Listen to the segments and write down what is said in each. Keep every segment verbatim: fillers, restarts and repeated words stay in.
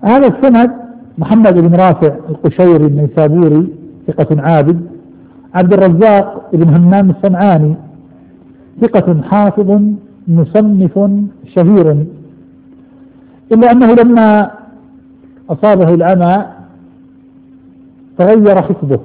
هذا السند محمد بن رافع القشيري النيسابوري ثقة عابد، عبد الرزاق بن همام الصنعاني ثقة حافظ مصنف شهير، إلا أنه لما أصابه العمى تغير حفظه.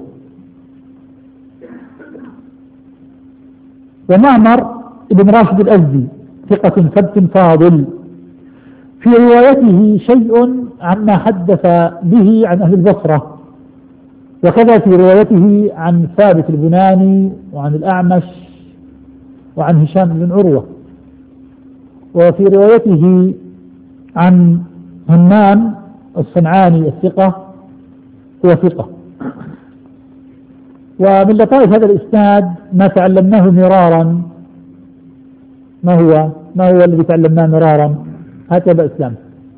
ومعمر بن راشد الأزدي ثقة ثبت فاضل، في روايته شيء عما حدث به عن أهل البصرة، وكذا في روايته عن ثابت البناني وعن الأعمش وعن هشام بن عروة، وفي روايته عن همام الصنعاني الثقة هو ثقة. ومن لطائف هذا الإسناد ما تعلمناه مرارا. ما هو ما هو الذي تعلمناه مرارا؟ هذا بإسلام.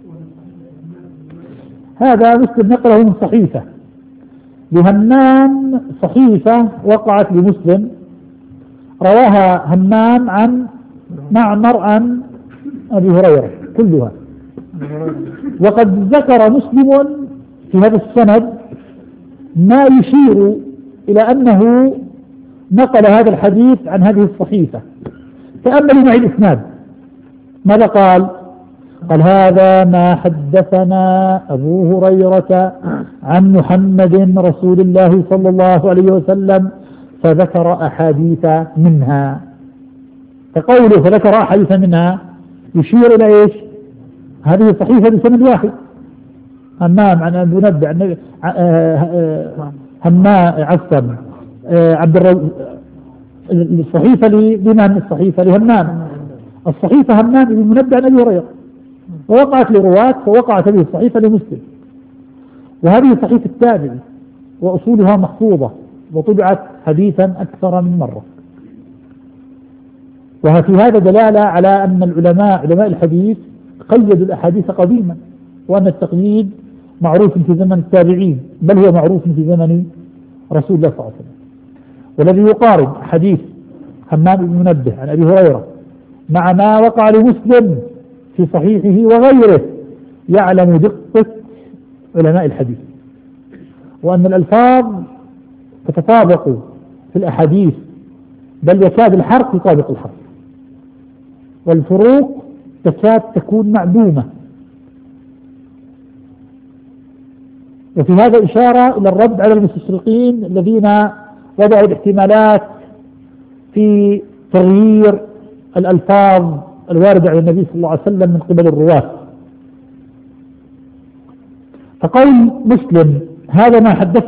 هذا مسلم نقله من صحيفة لهمام، صحيفة وقعت لمسلم رواها همام عن معمر عن أبي هريرة كلها. وقد ذكر مسلم في هذا السند ما يشير إلى أنه نقل هذا الحديث عن هذه الصحيفة. تأملوا معي الإسناد ماذا قال؟ قال هذا ما حدثنا أبو هريرة عن محمد رسول الله صلى الله عليه وسلم فذكر أحاديث منها. فقوله فذكر أحاديث منها يشير إلى إيش؟ هذه الصحيفة بسند واحد، همام عن أبو نبع عن همام عفوا عبد الرزاق. الصحيفة لمن؟ الصحيفة لهمام، الصحيفة همام بن منبع عن أبي هريرة، ووقعت لرواة فوقعت هذه الصحيفة لمسلم. وهذه صحيفة التابعي وأصولها محفوظة وطبعت حديثا أكثر من مرة. وفي هذا دلالة على أن العلماء علماء الحديث قيدوا الأحاديث قديما، وأن التقييد معروف في زمن التابعين، بل هو معروف في زمن رسول الله صلى الله عليه وسلم. والذي يقارن حديث همام بن منبه عن أبي هريرة مع ما وقع لمسلم في صحيحه وغيره يعلم دقة علماء الحديث، وأن الألفاظ تتطابق في الأحاديث، بل يكاد الحرف يطابق الحرف، والفروق تكاد تكون معدومة. وفي هذا إشارة إلى الرد على المستشرقين الذين وضعوا الاحتمالات في تغيير الألفاظ الواردة عن النبي صلى الله عليه وسلم من قبل الرواة. فقول مسلم هذا ما حدث